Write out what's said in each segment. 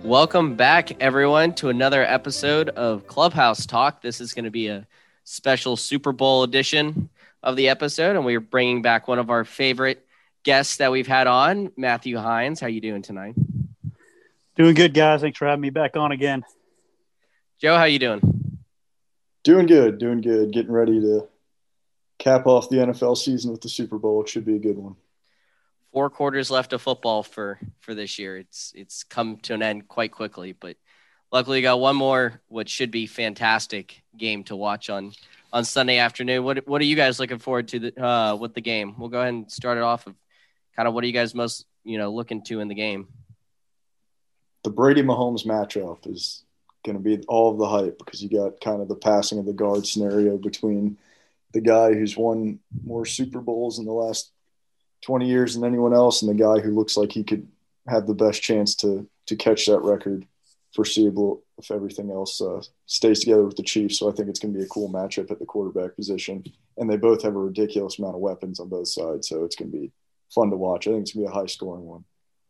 Welcome back, everyone, to another episode of Clubhouse Talk. This is going to be a special Super Bowl edition of the episode, and we're bringing back one of our favorite guests that we've had on, Matthew Hines. How you doing tonight? Doing good, guys. Thanks for having me back on again. Joe, how you doing? Doing good. Getting ready to cap off the NFL season with the Super Bowl. It should be a good one. 4 quarters left of football for this year. It's come to an end quite quickly, but luckily we got one more, what should be fantastic game to watch on Sunday afternoon. What are you guys looking forward to with the game? We'll go ahead and start it off of kind of what are you guys most looking to in the game? The Brady Mahomes matchup is going to be all of the hype because you got kind of the passing of the guard scenario between the guy who's won more Super Bowls in the last 20 years than anyone else and the guy who looks like he could have the best chance to catch that record foreseeable if everything else stays together with the Chiefs. So I think it's going to be a cool matchup at the quarterback position. And they both have a ridiculous amount of weapons on both sides. So it's going to be fun to watch. I think it's going to be a high-scoring one.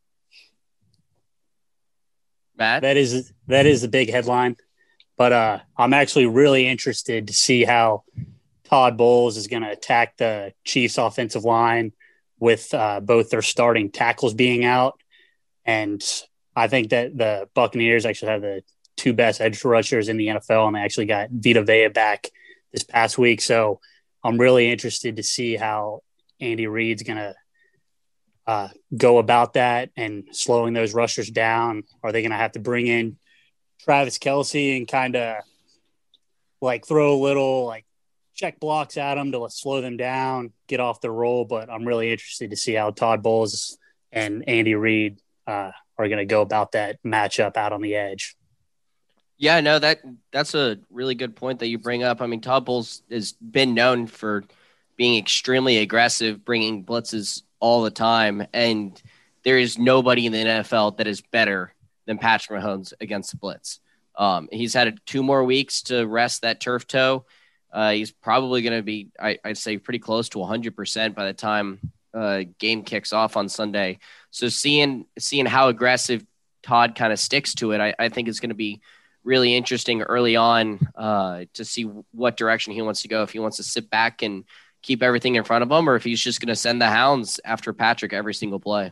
Matt? That is a big headline. But I'm actually really interested to see how Todd Bowles is going to attack the Chiefs' offensive line with both their starting tackles being out. And I think that the Buccaneers actually have the 2 best edge rushers in the NFL, and they actually got Vita Vea back this past week. So I'm really interested to see how Andy Reid's going to go about that and slowing those rushers down. Are they going to have to bring in Travis Kelce and kind of like throw a little like check blocks at them to slow them down, get off the roll? But I'm really interested to see how Todd Bowles and Andy Reid are going to go about that matchup out on the edge. Yeah, no, that's a really good point that you bring up. I mean, Todd Bowles has been known for being extremely aggressive, bringing blitzes all the time, and there is nobody in the NFL that is better than Patrick Mahomes against the blitz. He's had 2 more weeks to rest that turf toe. He's probably going to be, I'd say, pretty close to 100% by the time game kicks off on Sunday. So seeing how aggressive Todd kind of sticks to it, I think it's going to be really interesting early on to see what direction he wants to go, if he wants to sit back and keep everything in front of him, or if he's just going to send the hounds after Patrick every single play.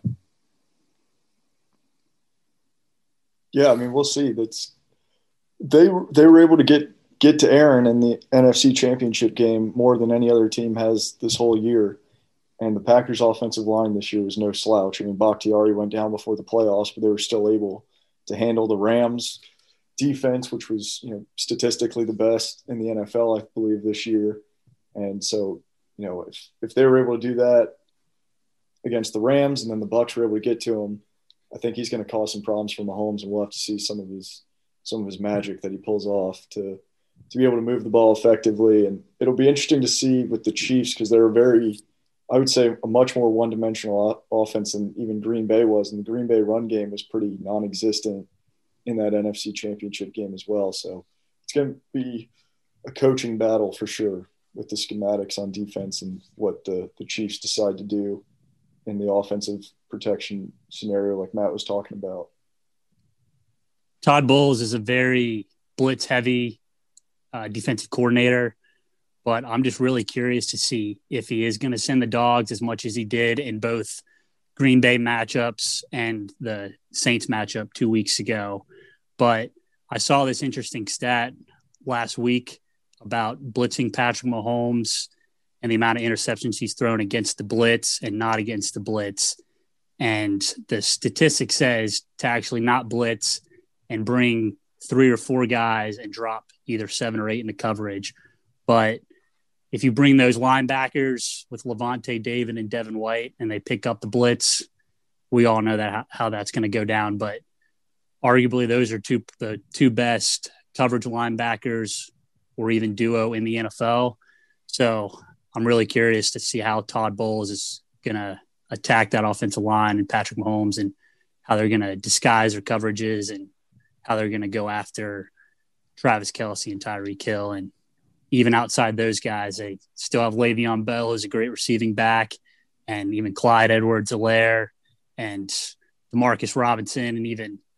Yeah, I mean, we'll see. They were able to get to Aaron in the NFC Championship game more than any other team has this whole year. And the Packers' offensive line this year was no slouch. I mean, Bakhtiari went down before the playoffs, but they were still able to handle the Rams' defense, which was, statistically the best in the NFL, I believe, this year. And so, if they were able to do that against the Rams and then the Bucs were able to get to him, I think he's going to cause some problems for Mahomes, and we'll have to see some of his magic that he pulls off to be able to move the ball effectively. And it'll be interesting to see with the Chiefs because they're I would say, a much more one-dimensional offense than even Green Bay was. And the Green Bay run game was pretty non-existent in that NFC Championship game as well. So it's going to be a coaching battle for sure with the schematics on defense and what the Chiefs decide to do in the offensive protection scenario like Matt was talking about. Todd Bowles is a very blitz-heavy defensive coordinator, but I'm just really curious to see if he is going to send the dogs as much as he did in both Green Bay matchups and the Saints matchup 2 weeks ago. But I saw this interesting stat last week about blitzing Patrick Mahomes and the amount of interceptions he's thrown against the blitz and not against the blitz. And the statistic says to actually not blitz and bring 3 or 4 guys and drop either 7 or 8 into coverage. But if you bring those linebackers with Levante David and Devin White and they pick up the blitz, we all know that how that's going to go down. But arguably those are the two best coverage linebackers or even duo in the NFL. So I'm really curious to see how Todd Bowles is going to attack that offensive line and Patrick Mahomes and how they're going to disguise their coverages and how they're going to go after Travis Kelce and Tyreek Hill. And even outside those guys, they still have Le'Veon Bell, who's a great receiving back, and even Clyde Edwards-Helaire and Demarcus Robinson and even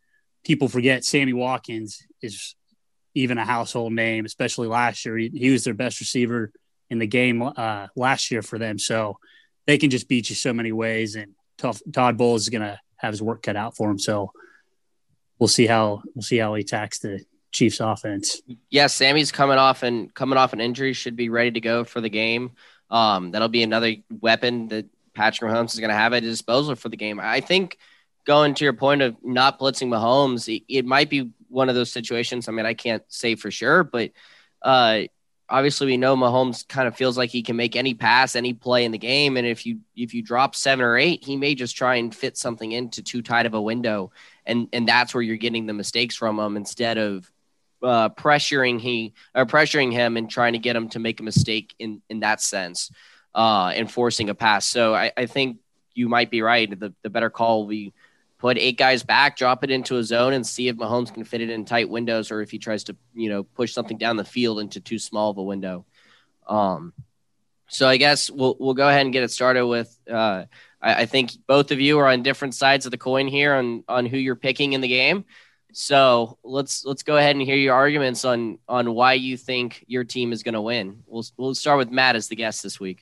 people forget Sammy Watkins is even a household name, especially last year. He was their best receiver in the game last year for them. So they can just beat you so many ways, and Todd Bowles is going to have his work cut out for him. So we'll see how he attacks the Chiefs offense. Yeah, Sammy's coming off an injury, should be ready to go for the game. That'll be another weapon that Patrick Mahomes is going to have at his disposal for the game. I think going to your point of not blitzing Mahomes, it might be one of those situations. I mean, I can't say for sure, but obviously we know Mahomes kind of feels like he can make any pass, any play in the game. And if you drop 7 or 8, he may just try and fit something into too tight of a window. And that's where you're getting the mistakes from him, instead of pressuring him and trying to get him to make a mistake in that sense, and forcing a pass. So I think you might be right. The better call will be put 8 guys back, drop it into a zone, and see if Mahomes can fit it in tight windows, or if he tries to, push something down the field into too small of a window. So I guess we'll go ahead and get it started with, I think both of you are on different sides of the coin here on who you're picking in the game. So let's go ahead and hear your arguments on why you think your team is going to win. We'll start with Matt as the guest this week.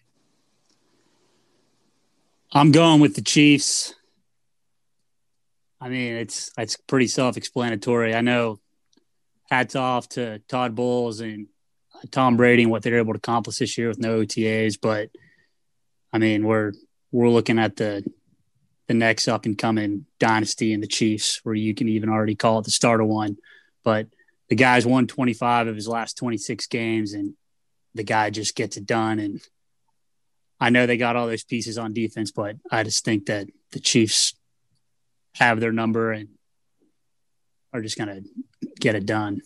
I'm going with the Chiefs. I mean, it's pretty self-explanatory. I know, hats off to Todd Bowles and Tom Brady and what they're able to accomplish this year with no OTAs, but I mean, we're looking at the next up and coming dynasty in the Chiefs, where you can even already call it the start of one. But the guy's won 25 of his last 26 games, and the guy just gets it done. And I know they got all those pieces on defense, but I just think that the Chiefs have their number and are just going to get it done.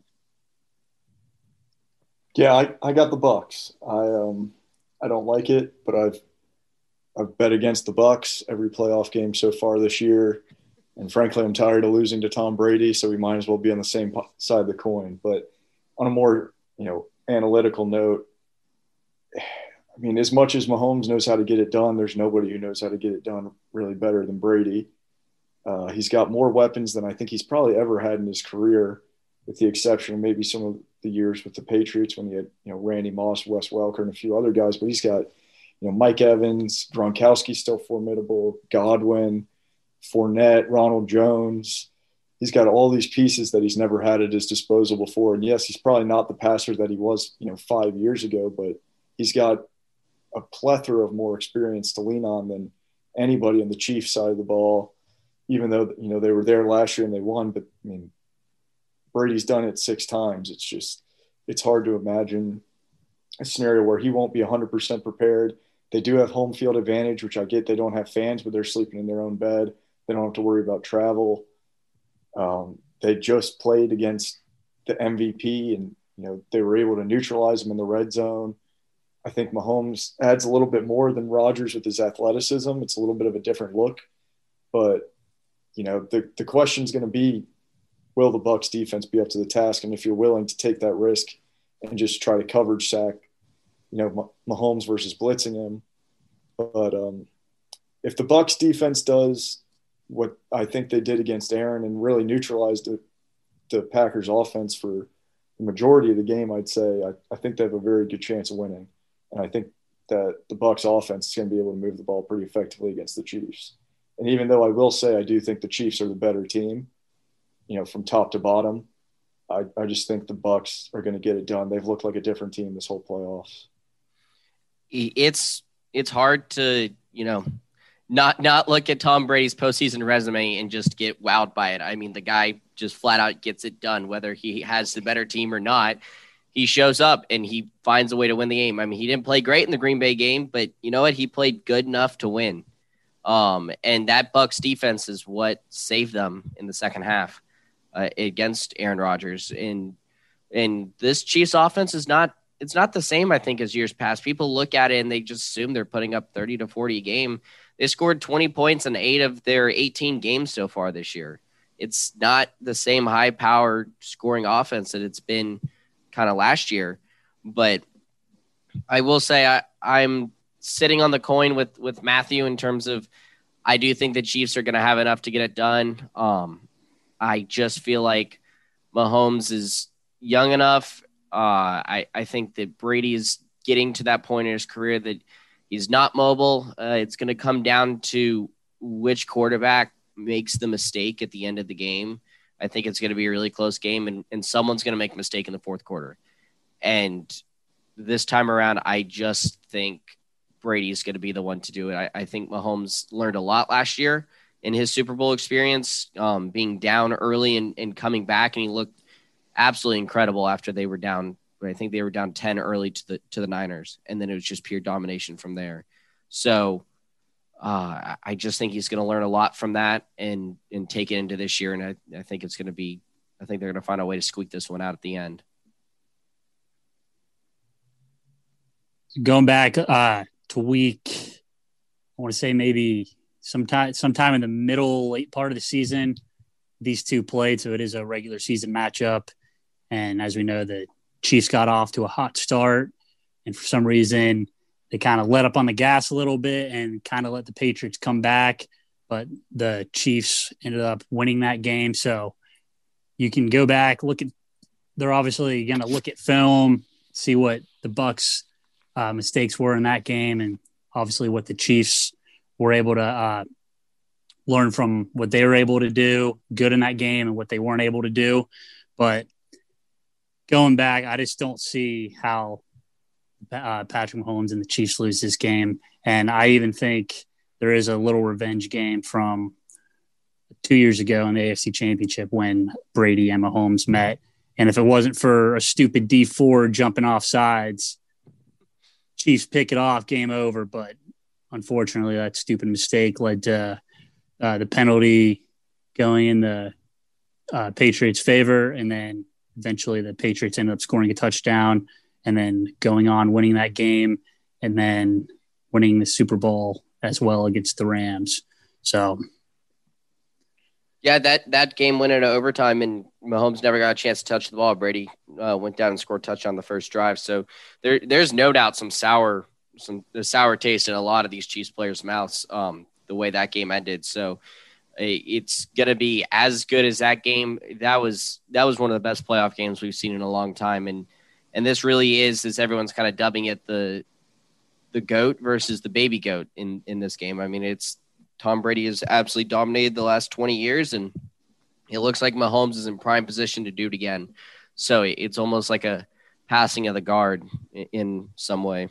Yeah, I got the Bucs. I don't like it, but I've bet against the Bucs every playoff game so far this year, and frankly, I'm tired of losing to Tom Brady, so we might as well be on the same side of the coin. But on a more analytical note, I mean, as much as Mahomes knows how to get it done, there's nobody who knows how to get it done really better than Brady. He's got more weapons than I think he's probably ever had in his career, with the exception of maybe some of the years with the Patriots when he had, Randy Moss, Wes Welker, and a few other guys. But he's got, Mike Evans, Gronkowski still formidable, Godwin, Fournette, Ronald Jones. He's got all these pieces that he's never had at his disposal before. And yes, he's probably not the passer that he was, 5 years ago, but he's got a plethora of more experience to lean on than anybody on the Chiefs side of the ball, even though, they were there last year and they won. But I mean, Brady's done it 6 times. It's hard to imagine a scenario where he won't be 100% prepared. They do have home field advantage, which I get. They don't have fans, but they're sleeping in their own bed. They don't have to worry about travel. They just played against the MVP, and they were able to neutralize him in the red zone. I think Mahomes adds a little bit more than Rodgers with his athleticism. It's a little bit of a different look, but the question is going to be, will the Bucs defense be up to the task? And if you're willing to take that risk and just try to coverage sack, Mahomes versus blitzing him. But if the Bucs defense does what I think they did against Aaron and really neutralized the Packers offense for the majority of the game, I'd say I think they have a very good chance of winning. And I think that the Bucs offense is going to be able to move the ball pretty effectively against the Chiefs. And even though I will say I do think the Chiefs are the better team, from top to bottom, I just think the Bucs are going to get it done. They've looked like a different team this whole playoffs. It's hard to, not look at Tom Brady's postseason resume and just get wowed by it. I mean, the guy just flat out gets it done, whether he has the better team or not. He shows up and he finds a way to win the game. I mean, he didn't play great in the Green Bay game, but you know what? He played good enough to win. And that Bucs defense is what saved them in the second half against Aaron Rodgers. And this Chiefs offense it's not the same, I think, as years past. People look at it and they just assume they're putting up 30 to 40 a game. They scored 20 points in 8 of their 18 games so far this year. It's not the same high-powered scoring offense that it's been kind of last year. But I will say I'm sitting on the coin with Matthew in terms of I do think the Chiefs are going to have enough to get it done. I just feel like Mahomes is young enough. I think that Brady is getting to that point in his career that he's not mobile. It's going to come down to which quarterback makes the mistake at the end of the game. I think it's going to be a really close game, and someone's going to make a mistake in the fourth quarter. And this time around, I just think Brady's going to be the one to do it. I think Mahomes learned a lot last year in his Super Bowl experience, being down early and coming back, and he looked absolutely incredible after they were down. I think they were down 10 early to the Niners, and then it was just pure domination from there. So I just think he's going to learn a lot from that and take it into this year, and I think it's going to be. I think they're going to find a way to squeak this one out at the end. Going back to week, I want to say maybe sometime in the late part of the season, these two played, so it is a regular season matchup. And as we know, the Chiefs got off to a hot start, and for some reason, they kind of let up on the gas a little bit and kind of let the Patriots come back. But the Chiefs ended up winning that game. So you can go back, they're obviously going to look at film, see what the Bucs mistakes were in that game, and obviously what the Chiefs were able to learn from what they were able to do good in that game and what they weren't able to do. But going back, I just don't see how Patrick Mahomes and the Chiefs lose this game. And I even think there is a little revenge game from 2 years ago in the AFC Championship when Brady and Mahomes met. And if it wasn't for a stupid D4 jumping off sides, Chiefs pick it off, game over. But unfortunately, that stupid mistake led to the penalty going in the Patriots' favor. And then eventually the Patriots ended up scoring a touchdown and then going on winning that game and then winning the Super Bowl as well against the Rams. So, yeah, that game went into overtime, and Mahomes never got a chance to touch the ball. Brady went down and scored a touchdown on the first drive. So there's no doubt some sour taste in a lot of these Chiefs players' mouths the way that game ended. So it's going to be as good as that game. That was one of the best playoff games we've seen in a long time. And this really is, as everyone's kind of dubbing it, the GOAT versus the baby goat in this game. I mean, it's Tom Brady has absolutely dominated the last 20 years, and it looks like Mahomes is in prime position to do it again. So it's almost like a passing of the guard in some way.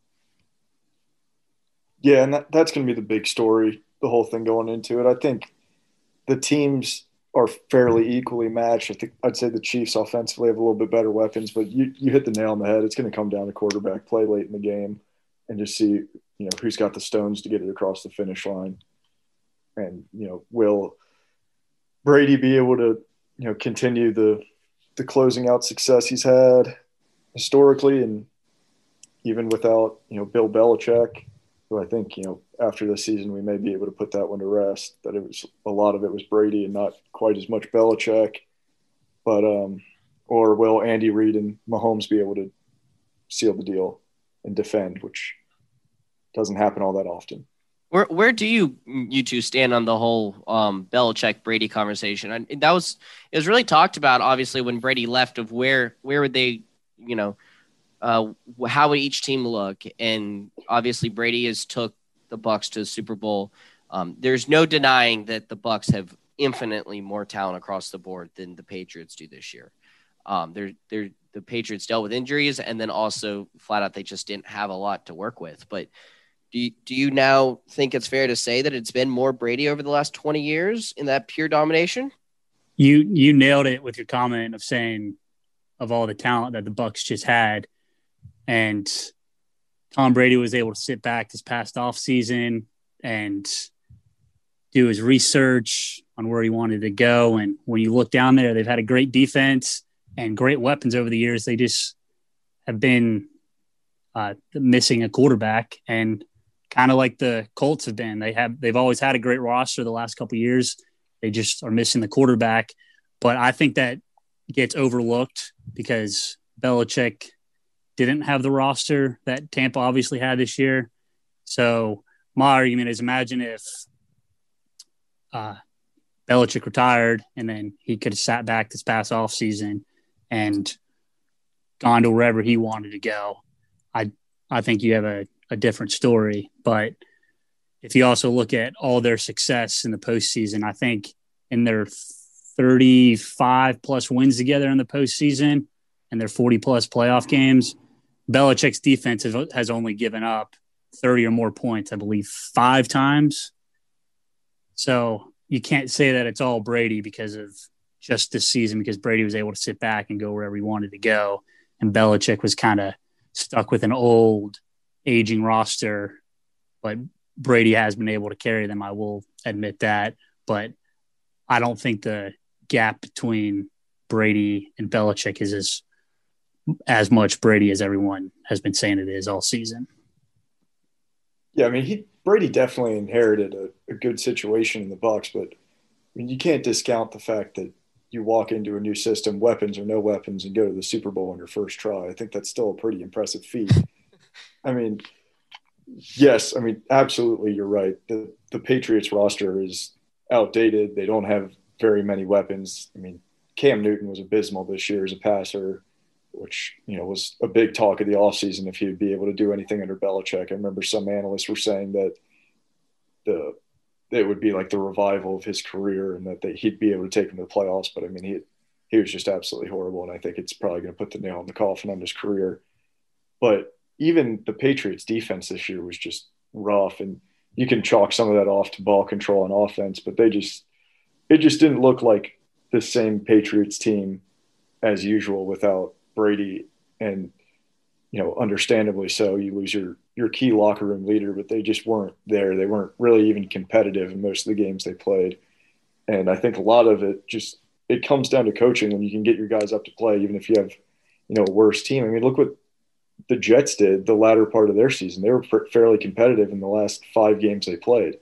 Yeah, and that's going to be the big story, the whole thing going into it. I think the teams are fairly equally matched. I'd say the Chiefs offensively have a little bit better weapons, but you hit the nail on the head. It's going to come down to quarterback play late in the game and just see, who's got the stones to get it across the finish line. And, will Brady be able to, continue the closing out success he's had historically, and even without, Bill Belichick, who I think, after this season, we may be able to put that one to rest, that a lot of it was Brady and not quite as much Belichick. But, or will Andy Reid and Mahomes be able to seal the deal and defend, which doesn't happen all that often. Where do you two stand on the whole Belichick Brady conversation? And it was really talked about, obviously, when Brady left, of where would they, how would each team look? And obviously Brady has took the Bucs to the Super Bowl. There's no denying that the Bucs have infinitely more talent across the board than the Patriots do this year. The Patriots dealt with injuries, and then also flat out they just didn't have a lot to work with. But do you now think it's fair to say that it's been more Brady over the last 20 years in that pure domination? You nailed it with your comment of saying of all the talent that the Bucs just had. And Tom Brady was able to sit back this past offseason and do his research on where he wanted to go. And when you look down there, they've had a great defense and great weapons over the years. They just have been missing a quarterback, and kind of like the Colts have been. They've always had a great roster the last couple of years. They just are missing the quarterback. But I think that gets overlooked because Belichick didn't have the roster that Tampa obviously had this year. So my argument is, imagine if Belichick retired, and then he could have sat back this past offseason and gone to wherever he wanted to go. I think you have a different story. But if you also look at all their success in the postseason, I think in their 35-plus wins together in the postseason and their 40-plus playoff games, Belichick's defense has only given up 30 or more points, I believe, 5 times. So you can't say that it's all Brady because of just this season, because Brady was able to sit back and go wherever he wanted to go. And Belichick was kind of stuck with an old, aging roster. But Brady has been able to carry them, I will admit that. But I don't think the gap between Brady and Belichick is as much Brady as everyone has been saying it is all season. Yeah, I mean, Brady definitely inherited a good situation in the Bucs, but I mean, you can't discount the fact that you walk into a new system, weapons or no weapons, and go to the Super Bowl on your first try. I think that's still a pretty impressive feat. I mean, yes, I mean, absolutely, you're right. The Patriots roster is outdated. They don't have very many weapons. I mean, Cam Newton was abysmal this year as a passer, which, was a big talk of the offseason if he would be able to do anything under Belichick. I remember some analysts were saying that it would be like the revival of his career and that he'd be able to take him to the playoffs. But, I mean, he was just absolutely horrible, and I think it's probably going to put the nail in the coffin on his career. But even the Patriots defense this year was just rough, and you can chalk some of that off to ball control and offense, but it just didn't look like the same Patriots team as usual without Brady. And, understandably so, you lose your key locker room leader, but they just weren't there. They weren't really even competitive in most of the games they played. And I think a lot of it comes down to coaching when you can get your guys up to play, even if you have, a worse team. I mean, look what the Jets did the latter part of their season. They were fairly competitive in the last 5 games they played.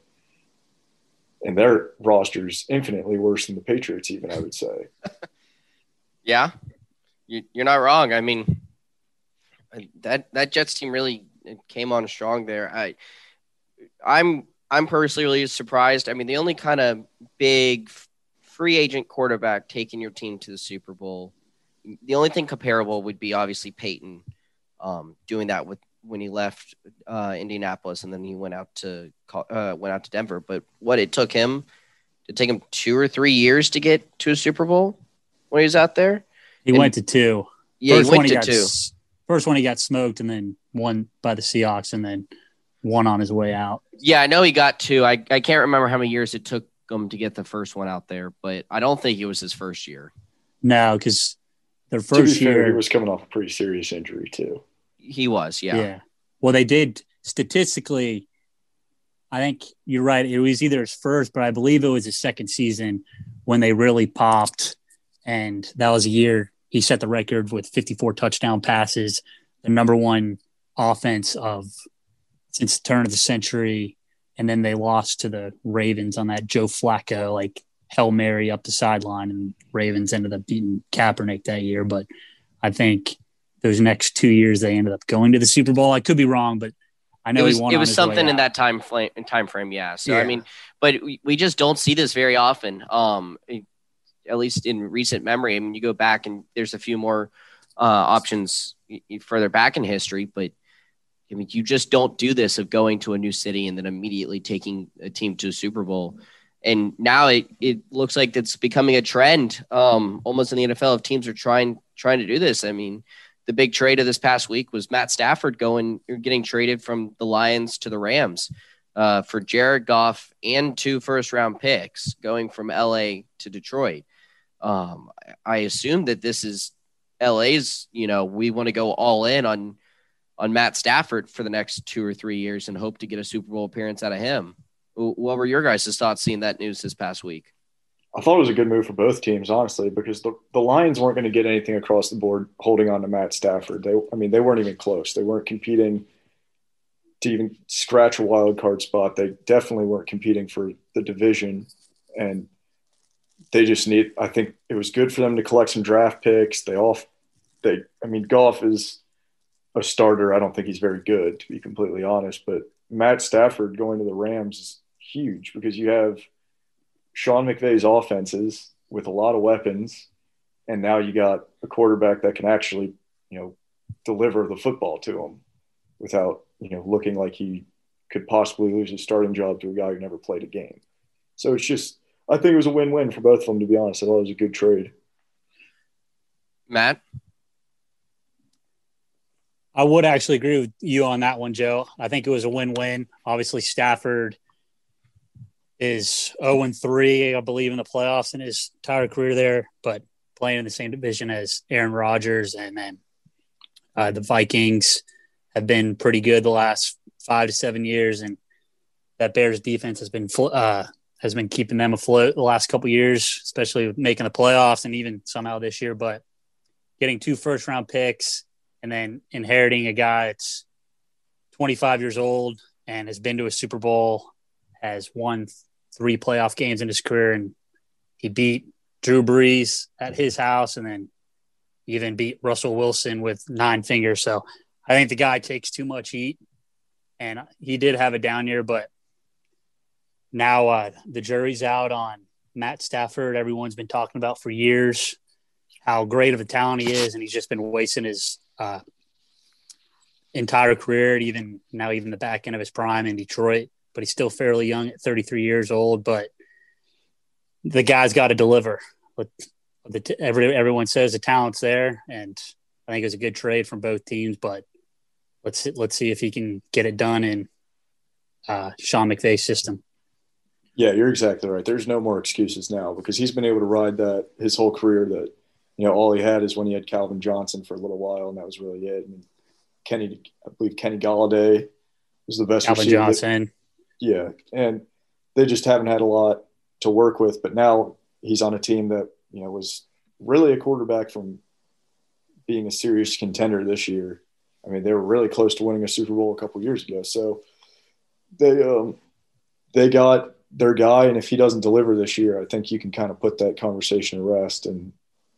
And their roster's infinitely worse than the Patriots, even, I would say. Yeah, you're not wrong. I mean, that Jets team really came on strong there. I'm personally really surprised. I mean, the only kind of big free agent quarterback taking your team to the Super Bowl, the only thing comparable would be obviously Peyton doing that when he left Indianapolis, and then he went out to Denver. But it took him 2 or 3 years to get to a Super Bowl when he was out there. He went to 2. Yeah, he went to 2. First one he got smoked, and then won by the Seahawks, and then won on his way out. Yeah, I know he got 2. I can't remember how many years it took him to get the first one out there, but I don't think it was his first year. No, because their first year he was coming off a pretty serious injury too. He was, yeah. Yeah. Well, they did statistically. I think you're right. It was either his first, but I believe it was his second season when they really popped, and that was a year he set the record with 54 touchdown passes, the number 1 offense since the turn of the century. And then they lost to the Ravens on that Joe Flacco, Hail Mary up the sideline, and Ravens ended up beating Kaepernick that year. But I think those next 2 years they ended up going to the Super Bowl. I could be wrong, but I know he won. It was something in that time frame, yeah. So yeah. I mean, but we just don't see this very often. At least in recent memory. I mean, you go back and there's a few more options further back in history, but I mean, you just don't do this of going to a new city and then immediately taking a team to a Super Bowl. And now it looks like it's becoming a trend almost in the NFL of teams are trying to do this. I mean, the big trade of this past week was Matt Stafford getting traded from the Lions to the Rams for Jared Goff and 2 first-round picks going from LA to Detroit. I assume that this is LA's, we want to go all in on Matt Stafford for the next 2 or 3 years and hope to get a Super Bowl appearance out of him. What were your guys' thoughts seeing that news this past week? I thought it was a good move for both teams, honestly, because the Lions weren't going to get anything across the board holding on to Matt Stafford. They weren't even close. They weren't competing to even scratch a wild card spot. They definitely weren't competing for the division, and they just I think it was good for them to collect some draft picks. Goff is a starter. I don't think he's very good, to be completely honest, but Matt Stafford going to the Rams is huge because you have Sean McVay's offenses with a lot of weapons, and now you got a quarterback that can actually, deliver the football to him without, looking like he could possibly lose his starting job to a guy who never played a game. So it's just, I think it was a win-win for both of them, to be honest. I thought it was a good trade. Matt? I would actually agree with you on that one, Joe. I think it was a win-win. Obviously, Stafford is 0-3, I believe, in the playoffs in his entire career there, but playing in the same division as Aaron Rodgers, and then the Vikings have been pretty good the last 5 to 7 years, and that Bears defense has been keeping them afloat the last couple of years, especially with making the playoffs and even somehow this year. But getting 2 first-round picks and then inheriting a guy that's 25 years old and has been to a Super Bowl, has won 3 playoff games in his career, and he beat Drew Brees at his house and then even beat Russell Wilson with 9 fingers. So I think the guy takes too much heat, and he did have a down year, but now the jury's out on Matt Stafford. Everyone's been talking about for years how great of a talent he is, and he's just been wasting his entire career, even the back end of his prime in Detroit. But he's still fairly young at 33 years old. But the guy's got to deliver. Everyone says the talent's there, and I think it was a good trade from both teams. But let's see if he can get it done in Sean McVay's system. Yeah, you're exactly right. There's no more excuses now because he's been able to ride that his whole career. That all he had is when he had Calvin Johnson for a little while, and that was really it. And I believe Kenny Galladay was the best Calvin receiver. Johnson. Yeah, and they just haven't had a lot to work with. But now he's on a team that was really a quarterback from being a serious contender this year. I mean, they were really close to winning a Super Bowl a couple years ago. So they got their guy, and if he doesn't deliver this year, I think you can kind of put that conversation to rest. And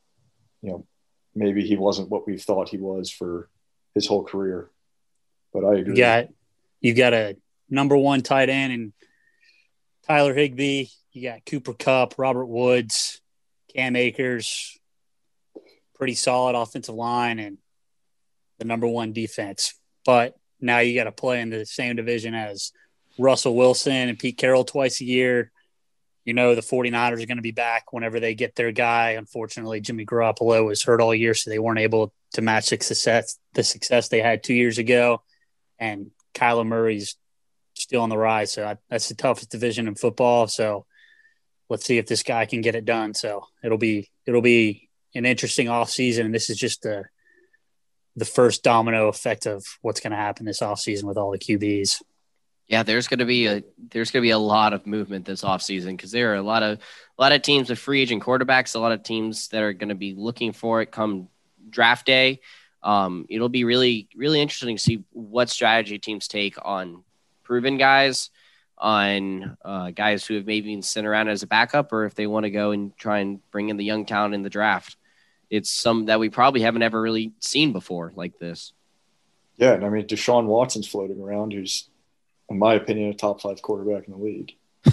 maybe he wasn't what we thought he was for his whole career. But I agree. You got a number 1 tight end and Tyler Higbee. You got Cooper Kupp, Robert Woods, Cam Akers, pretty solid offensive line, and the number 1 defense. But now you got to play in the same division as Russell Wilson and Pete Carroll twice a year. The 49ers are going to be back whenever they get their guy. Unfortunately, Jimmy Garoppolo was hurt all year, so they weren't able to match the success they had 2 years ago. And Kyler Murray's still on the rise. So that's the toughest division in football. So let's see if this guy can get it done. So it'll be an interesting offseason. And this is just the first domino effect of what's going to happen this offseason with all the QBs. Yeah, there's going to be a lot of movement this offseason because there are a lot of teams with free agent quarterbacks, a lot of teams that are going to be looking for it come draft day. It'll be really, really interesting to see what strategy teams take on proven guys, on guys who have maybe been sent around as a backup, or if they want to go and try and bring in the young talent in the draft. It's some that we probably haven't ever really seen before like this. Yeah, and I mean, Deshaun Watson's floating around, who's, in my opinion, a top 5 quarterback in the league.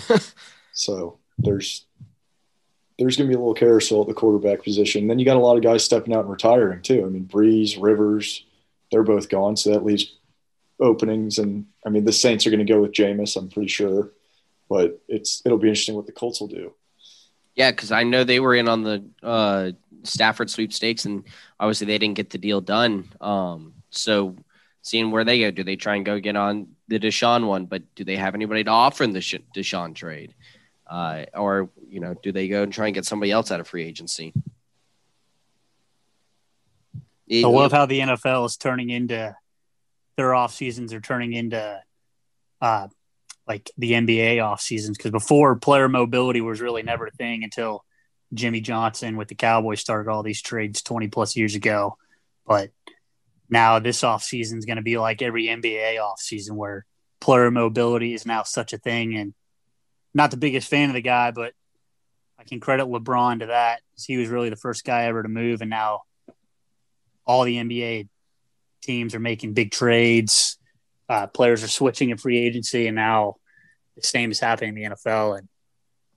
So there's going to be a little carousel at the quarterback position. Then you got a lot of guys stepping out and retiring too. I mean, Breeze, Rivers, they're both gone, so that leaves openings. And I mean, the Saints are going to go with Jameis, I'm pretty sure, but it'll be interesting what the Colts will do. Yeah, because I know they were in on the Stafford sweepstakes, and obviously they didn't get the deal done. So seeing where they go, do they try and go get on the Deshaun one? But do they have anybody to offer in the Deshaun trade? Or do they go and try and get somebody else out of free agency? I love how the NFL is turning into their off seasons are turning into like the NBA off seasons, because before, player mobility was really never a thing until Jimmy Johnson with the Cowboys started all these trades 20 plus years ago. But now this off season is going to be like every NBA off season, where player mobility is now such a thing. And not the biggest fan of the guy, but I can credit LeBron to that. He was really the first guy ever to move, and now all the NBA teams are making big trades. Players are switching in free agency, and now the same is happening in the NFL. And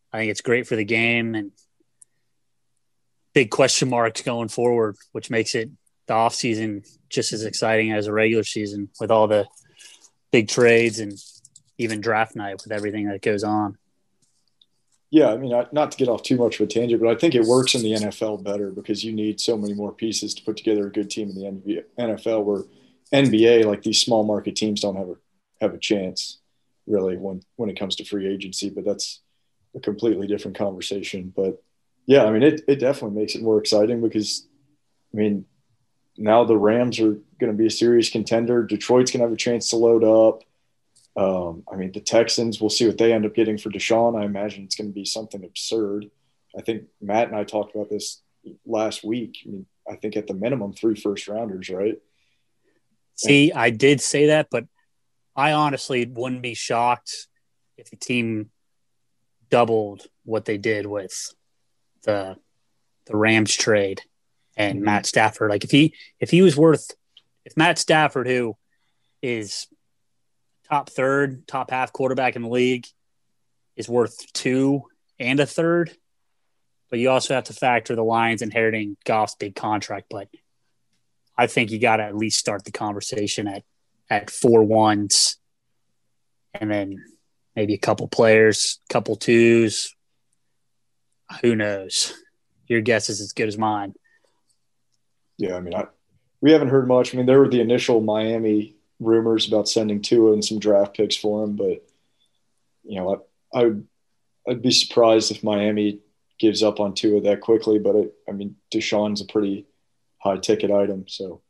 I think it's great for the game and big question marks going forward, which makes it the offseason just as exciting as a regular season with all the big trades and even draft night with everything that goes on. Yeah, I mean, not to get off too much of a tangent, but I think it works in the NFL better because you need so many more pieces to put together a good team in the NFL, where NBA, like these small market teams, don't have a chance really when it comes to free agency. But that's a completely different conversation. But yeah, I mean, it definitely makes it more exciting because, I mean, now the Rams are going to be a serious contender. Detroit's going to have a chance to load up. I mean, the Texans, we'll see what they end up getting for Deshaun. I imagine it's going to be something absurd. I think Matt and I talked about this last week. I mean, I think at the minimum 3 first-rounders, right? See, I did say that, but I honestly wouldn't be shocked if the team doubled what they did with the Rams trade and Matt Stafford. Like if Matt Stafford, who is top third, top half quarterback in the league, is worth 2 and a third. But you also have to factor the Lions inheriting Goff's big contract. But I think you got to at least start the conversation at 4 ones, and then maybe a couple players, couple twos. Who knows? Your guess is as good as mine. Yeah, I mean, we haven't heard much. I mean, there were the initial Miami rumors about sending Tua and some draft picks for him, but I'd be surprised if Miami gives up on Tua that quickly. But I mean, Deshaun's a pretty high ticket item, so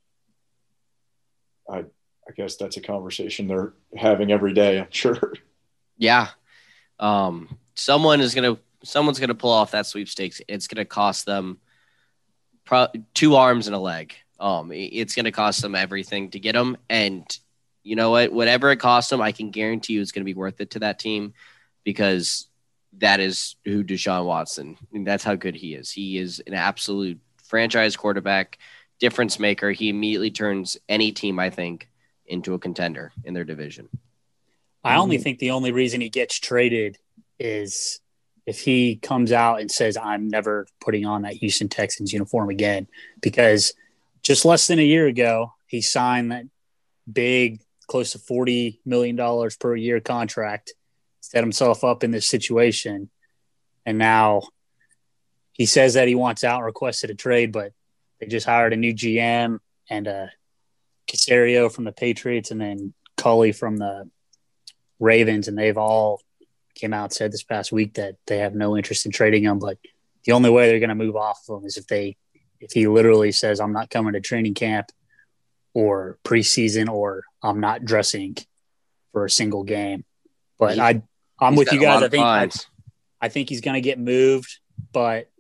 I guess that's a conversation they're having every day, I'm sure. Yeah, someone's gonna pull off that sweepstakes. It's gonna cost them 2 arms and a leg. It's going to cost them everything to get them. And you know what? Whatever it costs them, I can guarantee you it's going to be worth it to that team because that is who Deshaun Watson, and that's how good he is. He is an absolute franchise quarterback, difference maker. He immediately turns any team, I think, into a contender in their division. I only think the only reason he gets traded is if he comes out and says, I'm never putting on that Houston Texans uniform again, because just less than a year ago, he signed that big, close to $40 million per year contract, set himself up in this situation. And now he says that he wants out and requested a trade, but they just hired a new GM and Caserio from the Patriots and then Culley from the Ravens, and they've all came out and said this past week that they have no interest in trading him. But the only way they're going to move off of him is if he literally says, I'm not coming to training camp or preseason, or I'm not dressing for a single game. But I'm with you guys. I think he's going to get moved, but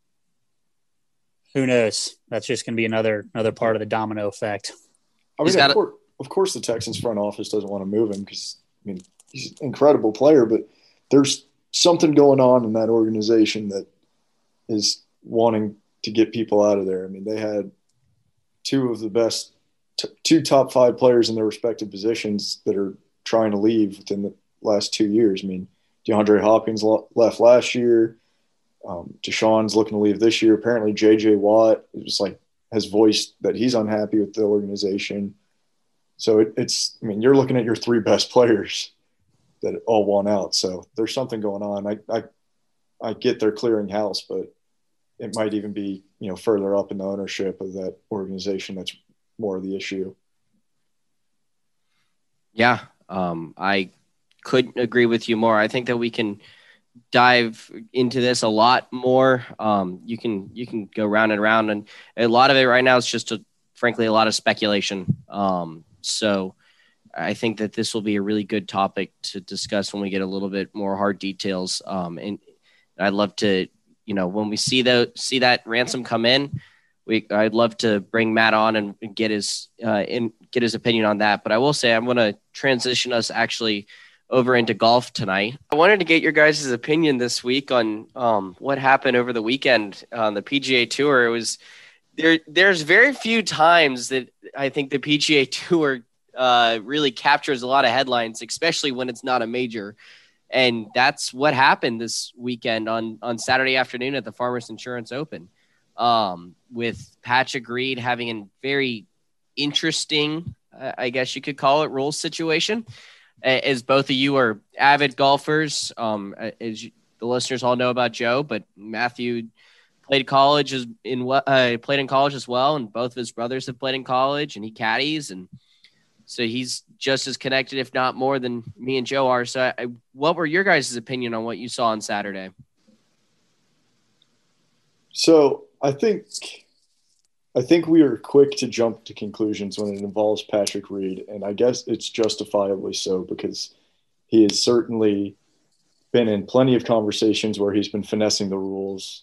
who knows? That's just going to be another part of the domino effect. I mean, of course the Texans front office doesn't want to move him because, I mean, he's an incredible player, but there's something going on in that organization that is wanting to get people out of there. I mean, they had 2 of the best, 2 top 5 players in their respective positions that are trying to leave within the last 2 years. I mean, DeAndre Hopkins left last year. Deshaun's looking to leave this year. Apparently, J.J. Watt has voiced that he's unhappy with the organization. So it's, I mean, you're looking at your 3 best players that all want out. So there's something going on. I get they're clearing house, but it might even be, further up in the ownership of that organization that's more of the issue. Yeah, I couldn't agree with you more. I think that we can dive into this a lot more. You can go round and round, and a lot of it right now is just frankly a lot of speculation. So I think that this will be a really good topic to discuss when we get a little bit more hard details. And I'd love to, when we see that ransom come in, I'd love to bring Matt on and get his opinion on that. But I will say I'm going to transition us actually over into golf tonight. I wanted to get your guys' opinion this week on what happened over the weekend on the PGA Tour. It was there's very few times that I think the PGA Tour really captures a lot of headlines, especially when it's not a major. And that's what happened this weekend on Saturday afternoon at the Farmers Insurance Open, with Patrick Reed having a very interesting, I guess you could call it, rules situation. As both of you are avid golfers, the listeners all know about Joe, but Matthew played in college as well, and both of his brothers have played in college, and he caddies, and so he's just as connected, if not more, than me and Joe are. So, what were your guys' opinion on what you saw on Saturday? So, I think we are quick to jump to conclusions when it involves Patrick Reed, and I guess it's justifiably so, because he has certainly been in plenty of conversations where he's been finessing the rules.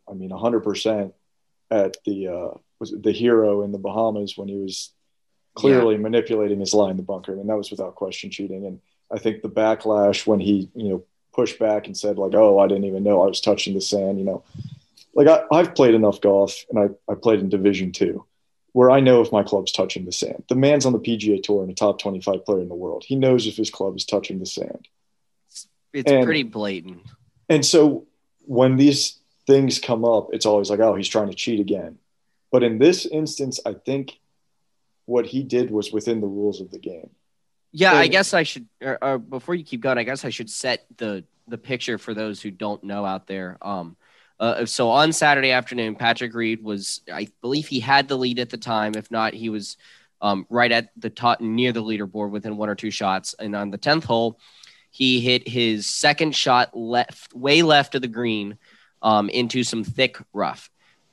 100% at the Hero in the Bahamas when he was clearly manipulating his lie in the bunker. I mean, that was without question cheating. And I think the backlash when he, pushed back and said, like, oh, I didn't even know I was touching the sand, Like I've played enough golf, and I played in Division II, where I know if my club's touching the sand. The man's on the PGA Tour and a top 25 player in the world. He knows if his club is touching the sand. It's pretty blatant. And so when these things come up, it's always like, oh, he's trying to cheat again. But in this instance, I think what he did was within the rules of the game. Yeah, I guess I should, before you keep going, I guess I should set the picture for those who don't know out there. So on Saturday afternoon, Patrick Reed was, I believe he had the lead at the time. If not, he was right at the top, near the leaderboard, within one or two shots. And on the 10th hole, he hit his second shot way left of the green, into some thick rough.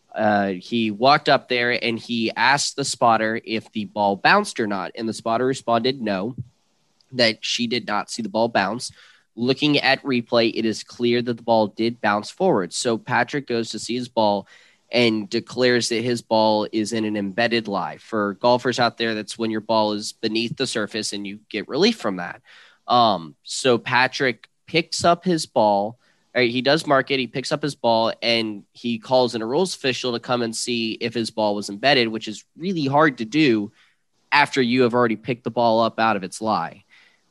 He walked up there and he asked the spotter if the ball bounced or not. And the spotter responded no, that she did not see the ball bounce. Looking at replay, it is clear that the ball did bounce forward. So Patrick goes to see his ball and declares that his ball is in an embedded lie. For golfers out there, that's when your ball is beneath the surface and you get relief from that. So Patrick picks up his ball. He does mark it. He picks up his ball and he calls in a rules official to come and see if his ball was embedded, which is really hard to do after you have already picked the ball up out of its lie.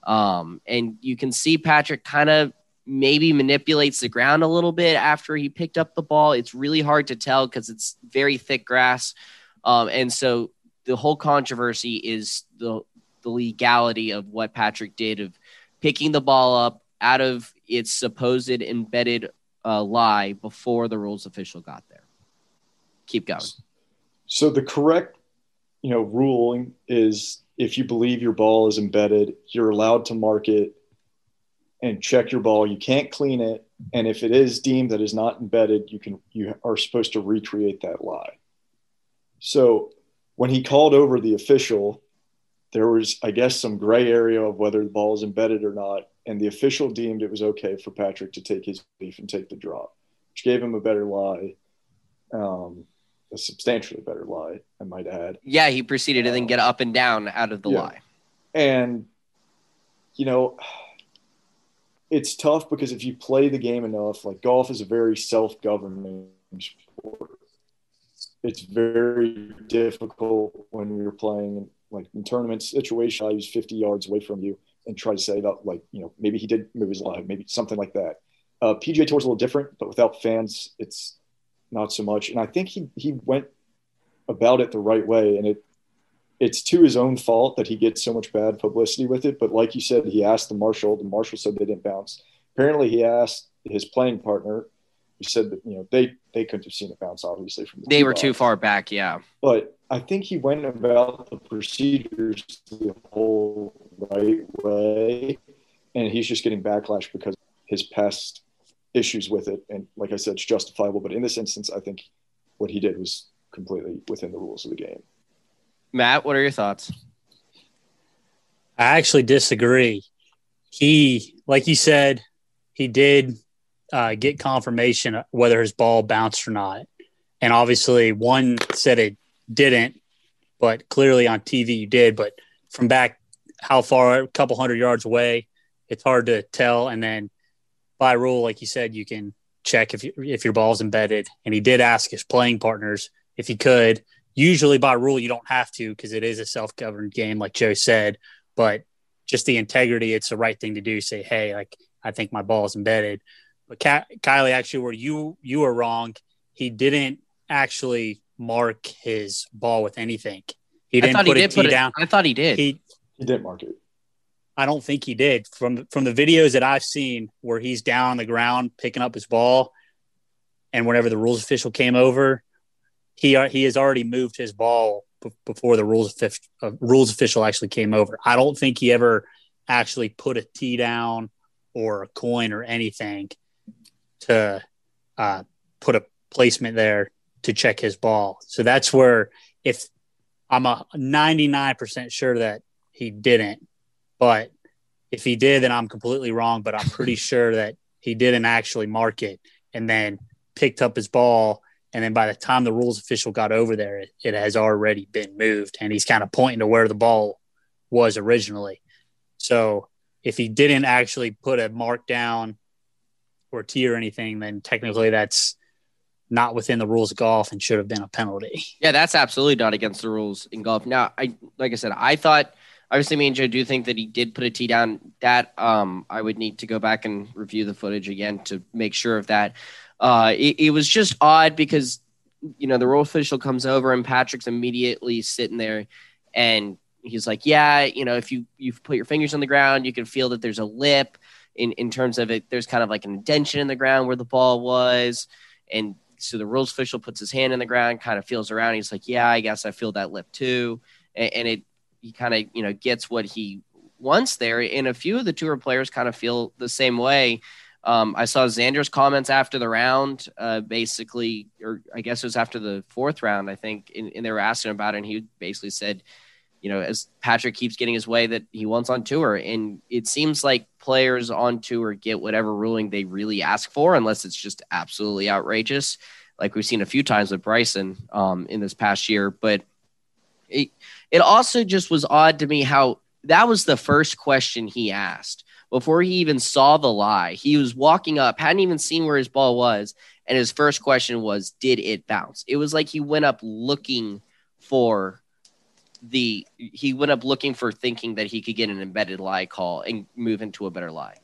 And you can see Patrick kind of maybe manipulates the ground a little bit after he picked up the ball. It's really hard to tell because it's very thick grass. And so the whole controversy is the legality of what Patrick did of picking the ball up out of its supposed embedded lie before the rules official got there. Keep going. So the correct, ruling is if you believe your ball is embedded, you're allowed to mark it and check your ball. You can't clean it. And if it is deemed that is not embedded, you are supposed to recreate that lie. So when he called over the official, there was, I guess, some gray area of whether the ball is embedded or not. And the official deemed it was okay for Patrick to take his leaf and take the drop, which gave him a better lie, a substantially better lie, I might add. Yeah, he proceeded to then get up and down out of the lie. And, it's tough because if you play the game enough, like golf is a very self-governing sport. It's very difficult when you're playing like in tournament situation, I use 50 yards away from you and try to say that, like, maybe he did move his line, maybe something like that. PGA Tour is a little different, but without fans, it's not so much. And I think he went about it the right way. And it's to his own fault that he gets so much bad publicity with it. But like you said, he asked the marshal said they didn't bounce. Apparently he asked his playing partner, who said that, they couldn't have seen it bounce, obviously. They were too far back. Yeah. But I think he went about the procedures the whole right way, and he's just getting backlash because of his past issues with it. And like I said, it's justifiable. But in this instance, I think what he did was completely within the rules of the game. Matt, what are your thoughts? I actually disagree. He, like you said, he did get confirmation whether his ball bounced or not. And obviously one said it didn't, but clearly on TV you did. But from back how far, a couple hundred yards away, it's hard to tell. And then by rule, like you said, you can check if your ball's embedded. And he did ask his playing partners if he could. Usually by rule, you don't have to because it is a self-governed game, like Joe said. But just the integrity, it's the right thing to do. Say, hey, like I think my ball is embedded. But Kylie, actually, where you were wrong, he didn't actually mark his ball with anything. He didn't put a tee down. I thought he did. He did mark it. I don't think he did. From the videos that I've seen where he's down on the ground picking up his ball, and whenever the rules official came over, he has already moved his ball before the rules official actually came over. I don't think he ever actually put a tee down or a coin or anything to put a placement there to check his ball. So that's where, if I'm 99% sure that he didn't, but if he did, then I'm completely wrong. But I'm pretty sure that he didn't actually mark it and then picked up his ball. And then by the time the rules official got over there, it has already been moved. And he's kind of pointing to where the ball was originally. So if he didn't actually put a mark down or tee or anything, then technically that's not within the rules of golf and should have been a penalty. Yeah, that's absolutely not against the rules in golf. Now, like I said, I thought, obviously me and Joe do think that he did put a tee down. That I would need to go back and review the footage again to make sure of that. It was just odd because, the rule official comes over and Patrick's immediately sitting there and he's like, yeah, if you put your fingers on the ground, you can feel that there's a lip in terms of it. There's kind of like an indention in the ground where the ball was. And so the rules official puts his hand in the ground, kind of feels around. He's like, yeah, I guess I feel that lip too. And he kind of, gets what he wants there. And a few of the tour players kind of feel the same way. I saw Xander's comments after the round, basically, or I guess it was after the fourth round, I think, and they were asking about it. And he basically said, as Patrick keeps getting his way that he wants on tour. And it seems like players on tour get whatever ruling they really ask for, unless it's just absolutely outrageous, like we've seen a few times with Bryson in this past year. But it also just was odd to me how that was the first question he asked before he even saw the lie. He was walking up, hadn't even seen where his ball was, and his first question was, did it bounce? It was like he went up looking for thinking that he could get an embedded lie call and move into a better lie.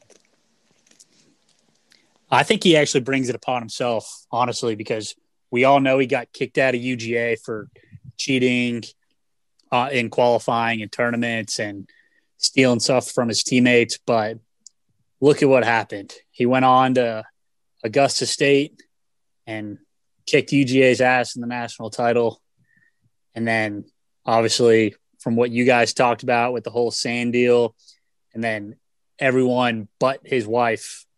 I think he actually brings it upon himself, honestly, because we all know he got kicked out of UGA for cheating in qualifying and tournaments and stealing stuff from his teammates. But look at what happened. He went on to Augusta State and kicked UGA's ass in the national title. And then obviously from what you guys talked about with the whole sand deal, and then everyone but his wife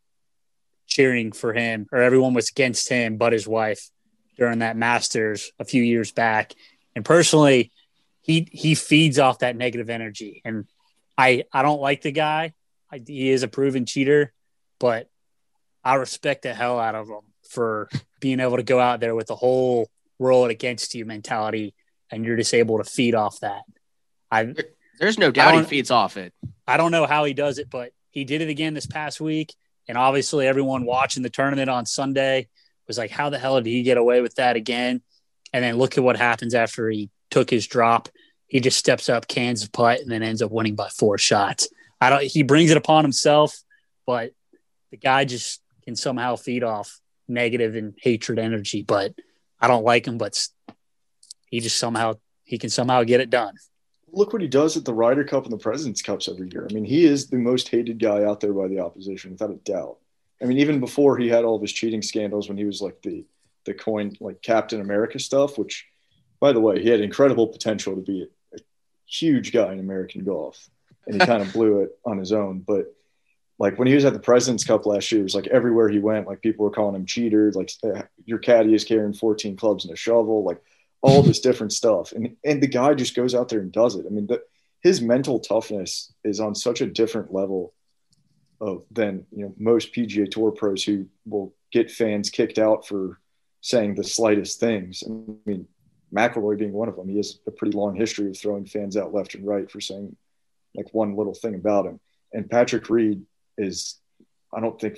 cheering for him, or everyone was against him but his wife during that Masters a few years back. And personally, he feeds off that negative energy. And I don't like the guy. He is a proven cheater, but I respect the hell out of him for being able to go out there with the whole world against you mentality, and you're just able to feed off that. There's no doubt he feeds off it. I don't know how he does it, but he did it again this past week. And obviously everyone watching the tournament on Sunday was like, how the hell did he get away with that again? And then look at what happens after he took his drop. He just steps up, cans the putt, and then ends up winning by 4 shots. He brings it upon himself, but the guy just can somehow feed off negative and hatred energy. But I don't like him, but he can somehow get it done. Look what he does at the Ryder Cup and the President's Cups every year. I mean, he is the most hated guy out there by the opposition, without a doubt. I mean, even before he had all of his cheating scandals, when he was like the coin, like Captain America stuff, which, by the way, he had incredible potential to be a huge guy in American golf, and he kind of blew it on his own. But like when he was at the President's Cup last year, it was like everywhere he went, like people were calling him cheater, like your caddy is carrying 14 clubs and a shovel, like all this different stuff. And the guy just goes out there and does it. I mean, his mental toughness is on such a different level than most PGA Tour pros who will get fans kicked out for saying the slightest things. I mean, McIlroy being one of them. He has a pretty long history of throwing fans out left and right for saying like one little thing about him. And Patrick Reed is, I don't think,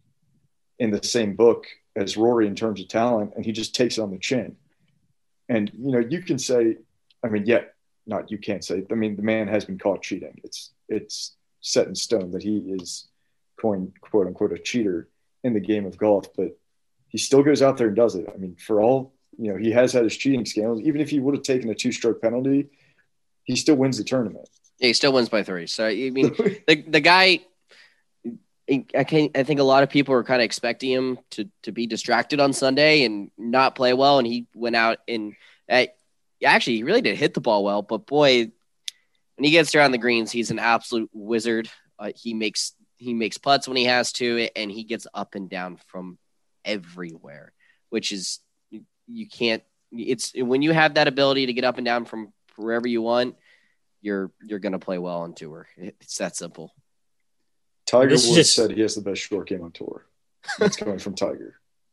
in the same book as Rory in terms of talent, and he just takes it on the chin. And, you can say, I mean, not you can't say, I mean, the man has been caught cheating. It's set in stone that he is quote unquote a cheater in the game of golf, but he still goes out there and does it. I mean, for all, he has had his cheating scandals. Even if he would have taken a 2-stroke penalty, he still wins the tournament. Yeah, he still wins by 3. So, I mean, the guy, I think a lot of people were kind of expecting him to be distracted on Sunday and not play well. And he went out and actually he really did hit the ball well, but boy, when he gets around the greens, he's an absolute wizard. He makes putts when he has to, and he gets up and down from everywhere, which is, you can't, it's when you have that ability to get up and down from wherever you want, you're going to play well on tour. It's that simple. Tiger Woods said he has the best short game on tour. That's coming from Tiger.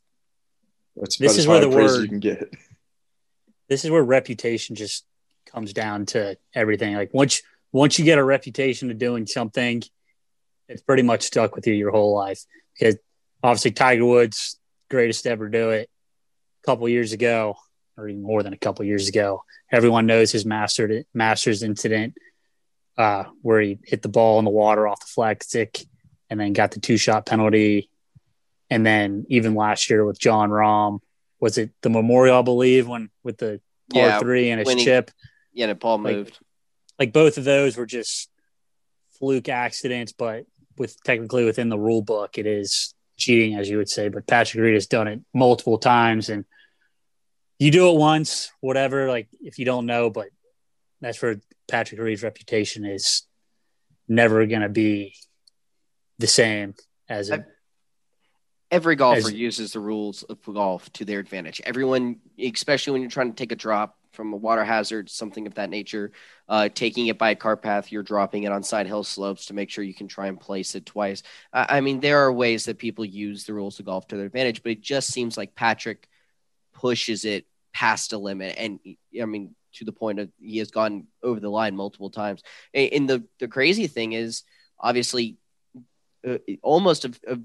That's about as high a praise you can get. This is where reputation just comes down to everything. Like once you get a reputation of doing something, it's pretty much stuck with you your whole life. Because obviously Tiger Woods, greatest to ever do it. A couple years ago, or even more than a couple years ago, everyone knows his Masters incident where he hit the ball in the water off the flag stick and then got the 2-shot penalty. And then even last year with Jon Rahm, was it the Memorial, I believe, when with the par 3 and his chip? Yeah, the ball moved. Like both of those were just fluke accidents, but technically within the rule book, it is cheating, as you would say. But Patrick Reed has done it multiple times, and you do it once, whatever. Like if you don't know, but that's where Patrick Reed's reputation is never going to be the same as every golfer uses the rules of golf to their advantage. Everyone, especially when you're trying to take a drop from a water hazard, something of that nature, taking it by a cart path, you're dropping it on side hill slopes to make sure you can try and place it twice. I mean, there are ways that people use the rules of golf to their advantage, but it just seems like Patrick pushes it past a limit. And I mean, to the point of he has gone over the line multiple times. And the crazy thing is, obviously, almost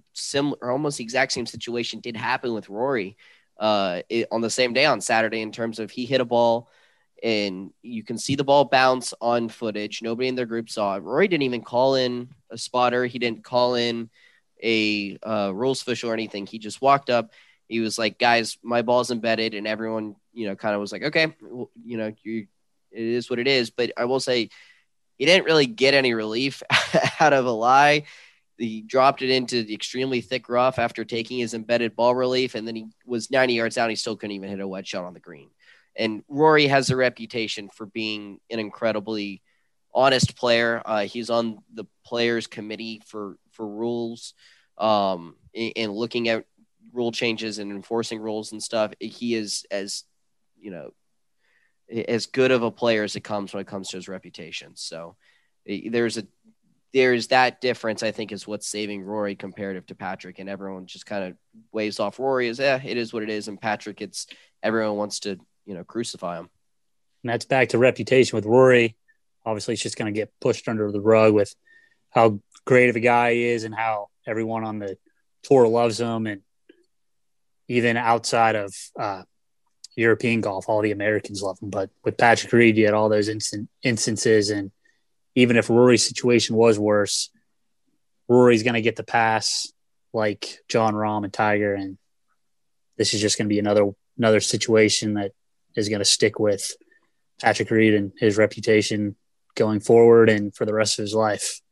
the exact same situation did happen with Rory on the same day on Saturday, in terms of he hit a ball and you can see the ball bounce on footage. Nobody in their group saw it. Rory didn't even call in a spotter. He didn't call in a rules official or anything. He just walked up. He was like, guys, my ball's embedded. And everyone, kind of was like, okay, well, it is what it is. But I will say he didn't really get any relief out of a lie. He dropped it into the extremely thick rough after taking his embedded ball relief. And then he was 90 yards down. He still couldn't even hit a wedge shot on the green. And Rory has a reputation for being an incredibly honest player. He's on the players committee for rules and looking at rule changes and enforcing rules and stuff. He is as good of a player as it comes when it comes to his reputation. So there's that difference, I think, is what's saving Rory comparative to Patrick. And everyone just kind of waves off Rory as, it is what it is. And Patrick, everyone wants to, crucify him. And that's back to reputation with Rory. Obviously, it's just going to get pushed under the rug with how great of a guy he is and how everyone on the tour loves him. And even outside of European golf, all the Americans love him. But with Patrick Reed, you had all those instances. And even if Rory's situation was worse, Rory's going to get the pass like Jon Rahm and Tiger. And this is just going to be another situation that is going to stick with Patrick Reed and his reputation going forward and for the rest of his life.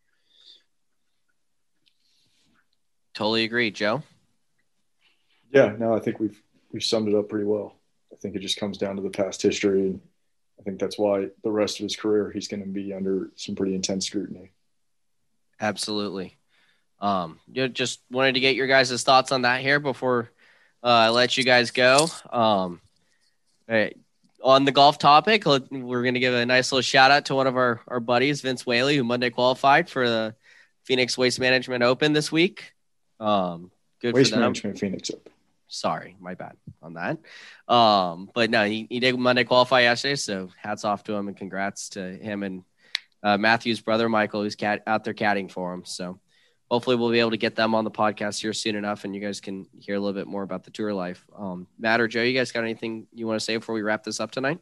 Totally agree. Joe? Yeah, no, I think we've summed it up pretty well. I think it just comes down to the past history, and I think that's why the rest of his career he's going to be under some pretty intense scrutiny. Absolutely. Just wanted to get your guys' thoughts on that here before I let you guys go. On the golf topic, we're going to give a nice little shout out to one of our buddies, Vince Whaley, who Monday qualified for the Phoenix Waste Management Open this week. Good Waste for them. Management Phoenix Open. Sorry, my bad on that. But no, he did Monday qualify yesterday, so hats off to him and congrats to him and Matthew's brother, Michael, who's out there caddying for him. So hopefully we'll be able to get them on the podcast here soon enough, and you guys can hear a little bit more about the tour life. Matt or Joe, you guys got anything you want to say before we wrap this up tonight?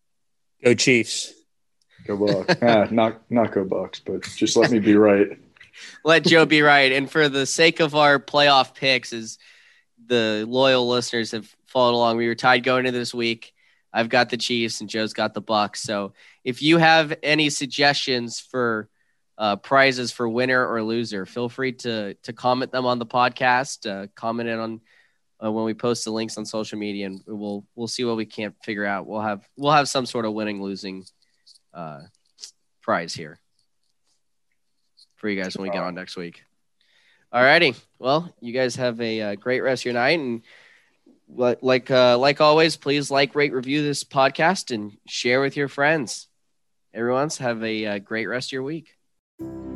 Go Chiefs. Go Bucks. Not go Bucks, but just let me be right. let Joe be right. And for the sake of our playoff picks, as the loyal listeners have followed along, we were tied going into this week. I've got the Chiefs and Joe's got the Bucs. So if you have any suggestions for prizes for winner or loser, feel free to comment them on the podcast, comment it on when we post the links on social media, and we'll see what we can't figure out. We'll have some sort of winning, losing prize here for you guys when we get on next week. All righty. Well, you guys have a great rest of your night, and like always, please rate, review this podcast and share with your friends. Everyone's have a great rest of your week.